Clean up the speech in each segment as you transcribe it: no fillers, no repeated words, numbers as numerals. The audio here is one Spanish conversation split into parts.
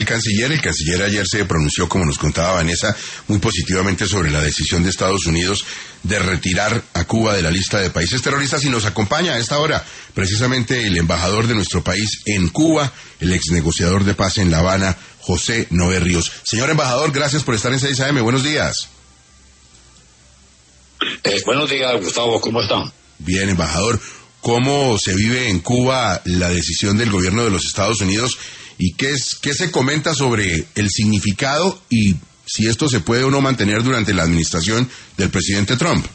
El canciller ayer se pronunció, como nos contaba Vanessa, muy positivamente sobre la decisión de Estados Unidos de retirar a Cuba de la lista de países terroristas, y nos acompaña a esta hora precisamente el embajador de nuestro país en Cuba, el ex negociador de paz en La Habana, José Noé Ríos. Señor embajador, gracias por estar en 6 AM. Buenos días. Buenos días, Gustavo, ¿cómo están? Bien, embajador. ¿Cómo se vive en Cuba la decisión del gobierno de los Estados Unidos y qué se comenta sobre el significado y si esto se puede o no mantener durante la administración del presidente Trump?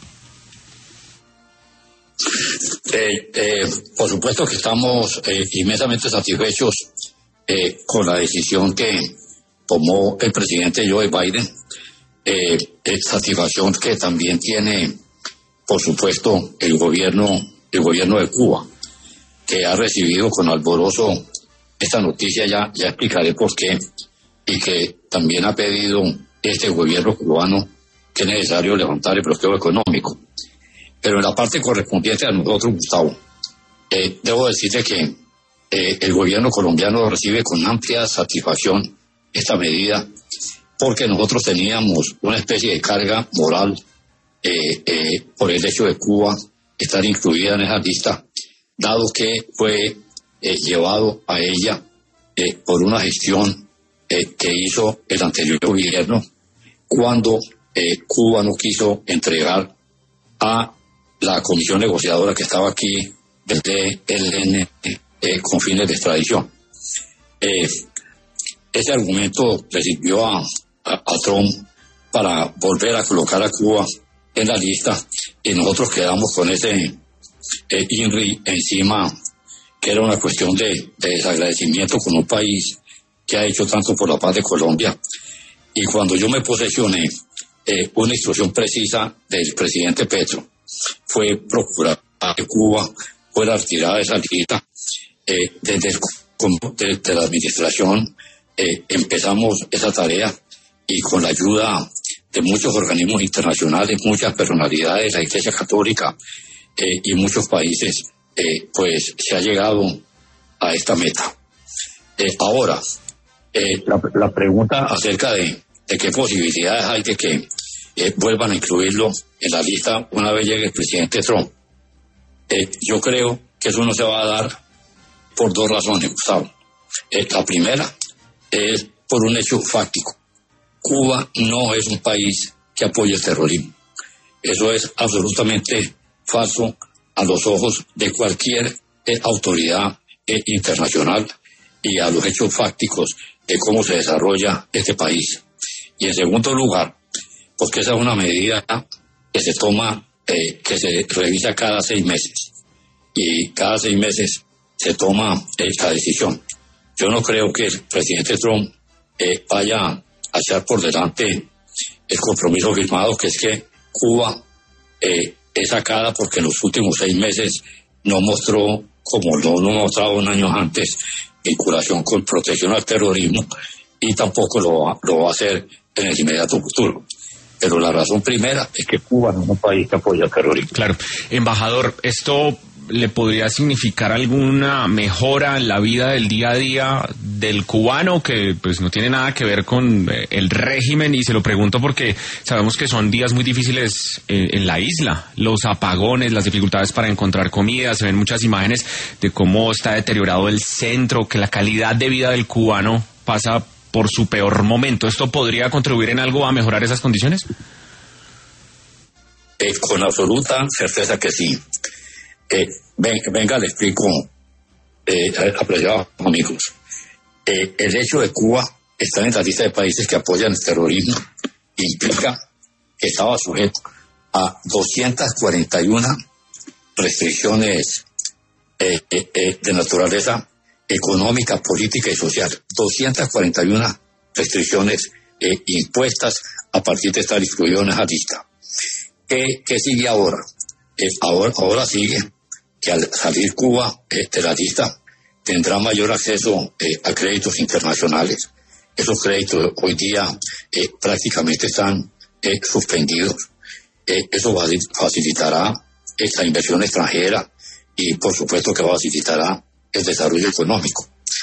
Por supuesto que estamos inmensamente satisfechos con la decisión que tomó el presidente Joe Biden, satisfacción que también tiene, por supuesto, el gobierno de Cuba, que ha recibido con alborozo esta noticia, ya explicaré por qué, y que también ha pedido este gobierno cubano que es necesario levantar el bloqueo económico. Pero en la parte correspondiente a nosotros, Gustavo, debo decirte que el gobierno colombiano recibe con amplia satisfacción esta medida, porque nosotros teníamos una especie de carga moral por el hecho de Cuba estar incluida en esa lista, dado que fue llevado a ella por una gestión que hizo el anterior gobierno, cuando Cuba no quiso entregar a la comisión negociadora que estaba aquí del ELN con fines de extradición. Ese argumento le sirvió a Trump para volver a colocar a Cuba en la lista, y nosotros quedamos con ese INRI encima, que era una cuestión de desagradecimiento con un país que ha hecho tanto por la paz de Colombia. Y cuando yo me posesioné, una instrucción precisa del presidente Petro fue procurar que Cuba fuera retirada de esa lista. Desde la administración empezamos esa tarea, y con la ayuda de muchos organismos internacionales, muchas personalidades, la Iglesia Católica y muchos países, pues se ha llegado a esta meta. Ahora, la pregunta acerca de qué posibilidades hay de que vuelvan a incluirlo en la lista una vez llegue el presidente Trump. Yo creo que eso no se va a dar por dos razones, Gustavo. La primera es por un hecho fáctico. Cuba no es un país que apoye el terrorismo. Eso es absolutamente falso a los ojos de cualquier autoridad internacional y a los hechos fácticos de cómo se desarrolla este país. Y en segundo lugar, porque esa es una medida que se toma, que se revisa cada 6 meses. Y cada 6 meses se toma esta decisión. Yo no creo que el presidente Trump vaya a echar por delante el compromiso firmado, que es que Cuba es sacada porque en los últimos 6 meses no mostró, como no mostraba un año antes, vinculación con protección al terrorismo, y tampoco lo va a hacer en el inmediato futuro. Pero la razón primera es que Cuba no es un país que apoya el terrorismo. Claro. Embajador, ¿esto le podría significar alguna mejora en la vida del día a día del cubano, que pues no tiene nada que ver con el régimen? Y se lo pregunto porque sabemos que son días muy difíciles en la isla, los apagones, las dificultades para encontrar comida, se ven muchas imágenes de cómo está deteriorado el centro, que la calidad de vida del cubano pasa por su peor momento. ¿Esto podría contribuir en algo a mejorar esas condiciones? Con absoluta certeza que sí. Venga, le explico, apreciados amigos. El hecho de Cuba estar en la lista de países que apoyan el terrorismo implica que estaba sujeto a 241 restricciones de naturaleza económica, política y social. 241 restricciones impuestas a partir de estar incluido en esa lista. ¿Qué sigue ahora? Ahora sigue que al salir Cuba de la lista tendrá mayor acceso a créditos internacionales. Esos créditos hoy día prácticamente están suspendidos. Eso facilitará la inversión extranjera y por supuesto que facilitará el desarrollo económico.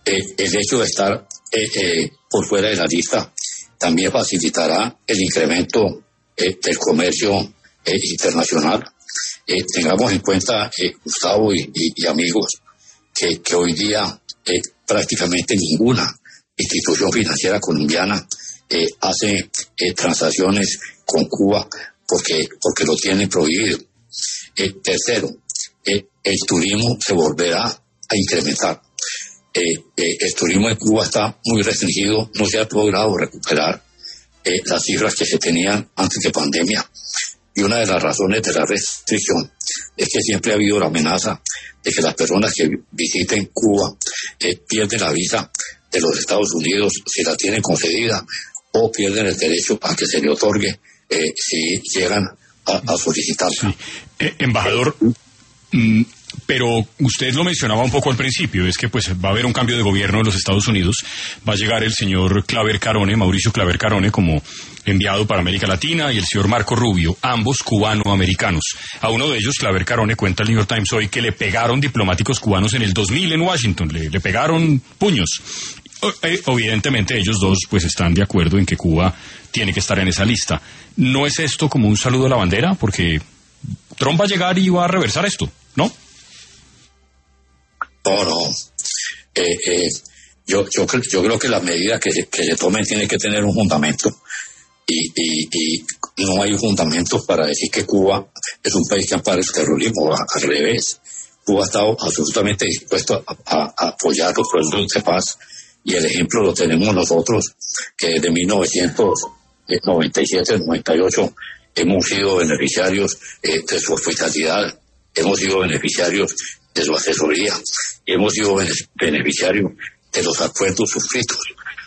el hecho de estar por fuera de la lista también facilitará el incremento del comercio internacional. Tengamos en cuenta, Gustavo y amigos, que hoy día prácticamente ninguna institución financiera colombiana hace transacciones con Cuba porque lo tienen prohibido. Tercero, el turismo se volverá a incrementar. El turismo en Cuba está muy restringido, no se ha logrado recuperar las cifras que se tenían antes de pandemia. Y una de las razones de la restricción es que siempre ha habido la amenaza de que las personas que visiten Cuba pierden la visa de los Estados Unidos si la tienen concedida, o pierden el derecho a que se le otorgue si llegan a solicitarla. Sí. Embajador, pero usted lo mencionaba un poco al principio, es que pues va a haber un cambio de gobierno en los Estados Unidos, va a llegar el señor Claver Carone, Mauricio Claver Carone, como enviado para América Latina, y el señor Marco Rubio, ambos cubano-americanos. A uno de ellos, Claver Carone, cuenta el New York Times hoy que le pegaron diplomáticos cubanos en el 2000 en Washington, le pegaron puños. Evidentemente ellos dos pues están de acuerdo en que Cuba tiene que estar en esa lista. ¿No es esto como un saludo a la bandera? Porque Trump va a llegar y va a reversar esto, ¿no? No. Yo creo que las medidas que se tomen tienen que tener un fundamento y no hay un fundamento para decir que Cuba es un país que ampara el terrorismo. Al revés, Cuba ha estado absolutamente dispuesto a apoyar los procesos de paz, y el ejemplo lo tenemos nosotros, que desde 1997-98 hemos sido beneficiarios de su hospitalidad, hemos sido beneficiarios de su asesoría, y hemos sido beneficiarios de los acuerdos suscritos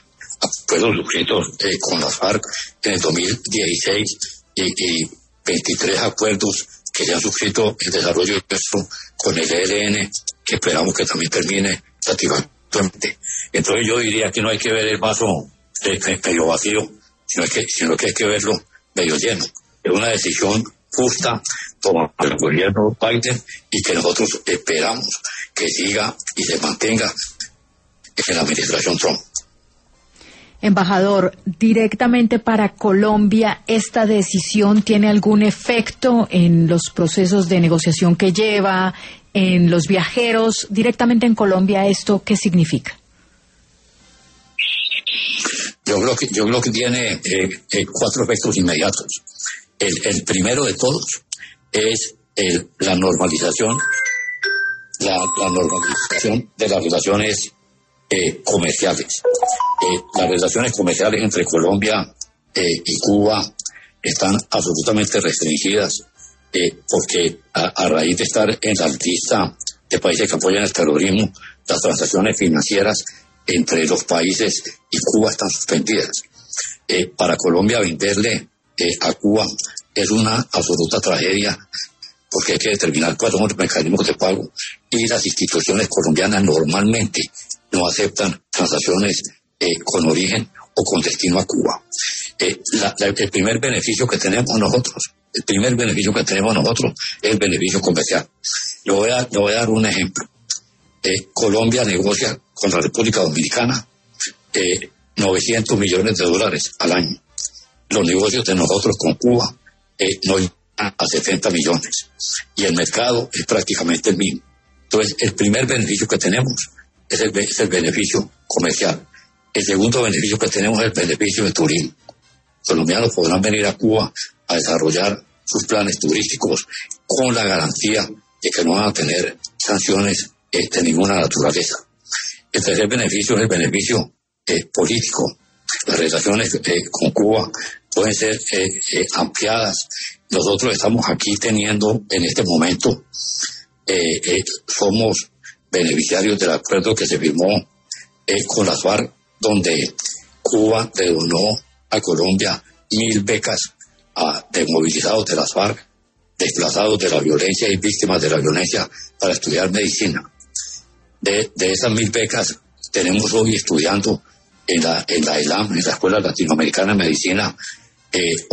con las FARC en el 2016 y 23 acuerdos que se han suscrito en desarrollo con el ELN, que esperamos que también termine satisfactoriamente. Entonces yo diría que no hay que ver el vaso medio vacío, sino que hay que verlo medio lleno. Es una decisión justa tomada por el gobierno Biden y que nosotros esperamos que siga y se mantenga en la administración Trump. Embajador, directamente para Colombia, ¿esta decisión tiene algún efecto en los procesos de negociación que lleva, en los viajeros? Directamente en Colombia, ¿esto qué significa? Yo creo que tiene 4 efectos inmediatos. El primero de todos es la normalización de las relaciones comerciales. Las relaciones comerciales entre Colombia y Cuba están absolutamente restringidas porque a raíz de estar en la lista de países que apoyan el terrorismo, las transacciones financieras entre los países y Cuba están suspendidas. Para Colombia venderle a Cuba es una absoluta tragedia, porque hay que determinar cuáles son los mecanismos de pago, y las instituciones colombianas normalmente no aceptan transacciones con origen o con destino a Cuba. El primer beneficio que tenemos nosotros es el beneficio comercial. Le voy a dar un ejemplo. Colombia negocia con la República Dominicana $900 millones al año. Los negocios de nosotros con Cuba no llegan a 70 millones, y el mercado es prácticamente el mismo. Entonces, el primer beneficio que tenemos es el beneficio comercial. El segundo beneficio que tenemos es el beneficio de turismo. Colombianos podrán venir a Cuba a desarrollar sus planes turísticos con la garantía de que no van a tener sanciones de ninguna naturaleza. El tercer beneficio es el beneficio político. Las relaciones con Cuba pueden ser ampliadas. Nosotros estamos aquí teniendo en este momento, somos beneficiarios del acuerdo que se firmó con las FARC, donde Cuba le donó a Colombia 1.000 becas a desmovilizados de las FARC, desplazados de la violencia y víctimas de la violencia, para estudiar medicina. De esas 1.000 becas tenemos hoy estudiando en la ELAM, en la Escuela Latinoamericana de Medicina,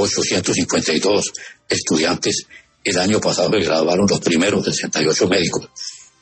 852 estudiantes. El año pasado se graduaron los primeros 68 médicos.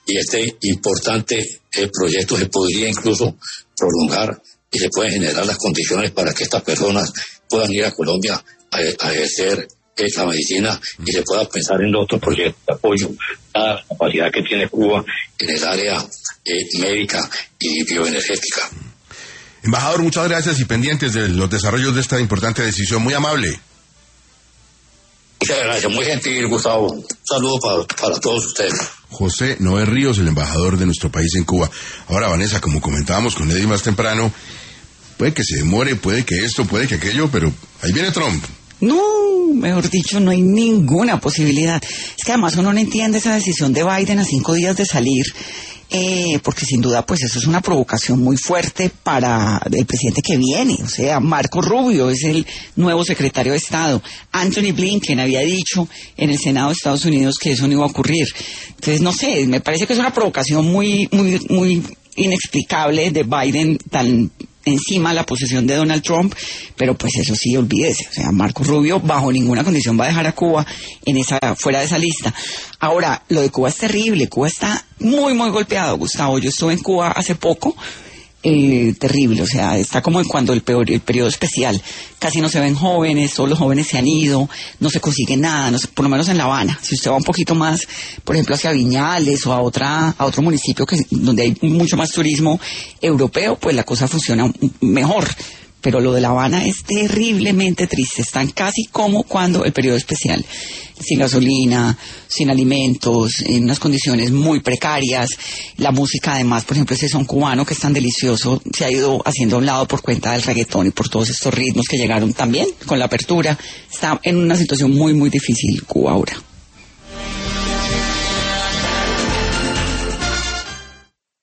y este importante proyecto se podría incluso prolongar y se pueden generar las condiciones para que estas personas puedan ir a Colombia a ejercer la medicina y se pueda pensar en otros proyectos de apoyo a la capacidad que tiene Cuba en el área médica y bioenergética. Embajador, muchas gracias y pendientes de los desarrollos de esta importante decisión. Muy amable. Muchas gracias, muy gentil, Gustavo. Un saludo para todos ustedes. José Noé Ríos, el embajador de nuestro país en Cuba. Ahora, Vanessa, como comentábamos con Eddie más temprano, puede que se demore, puede que esto, puede que aquello, pero ahí viene Trump. No, mejor dicho, no hay ninguna posibilidad. Es que además uno no entiende esa decisión de Biden a 5 días de salir, porque sin duda pues eso es una provocación muy fuerte para el presidente que viene. O sea, Marco Rubio es el nuevo secretario de Estado. Anthony Blinken había dicho en el Senado de Estados Unidos que eso no iba a ocurrir. Entonces, no sé, me parece que es una provocación muy inexplicable de Biden, tan encima de la posesión de Donald Trump, pero pues eso sí, olvídese. O sea, Marco Rubio bajo ninguna condición va a dejar a Cuba fuera de esa lista. Ahora, lo de Cuba es terrible. Cuba está muy, muy golpeado, Gustavo. Yo estuve en Cuba hace poco. Terrible, o sea, está como en cuando el periodo especial, casi no se ven jóvenes, todos los jóvenes se han ido, no se consigue nada, no sé, por lo menos en La Habana. Si usted va un poquito más, por ejemplo, hacia Viñales o a otro municipio donde hay mucho más turismo europeo, pues la cosa funciona mejor. Pero lo de La Habana es terriblemente triste. Están casi como cuando el periodo especial, sin gasolina, sin alimentos, en unas condiciones muy precarias. La música, además, por ejemplo, ese son cubano que es tan delicioso, se ha ido haciendo a un lado por cuenta del reggaetón y por todos estos ritmos que llegaron también con la apertura. Está en una situación muy, muy difícil Cuba ahora.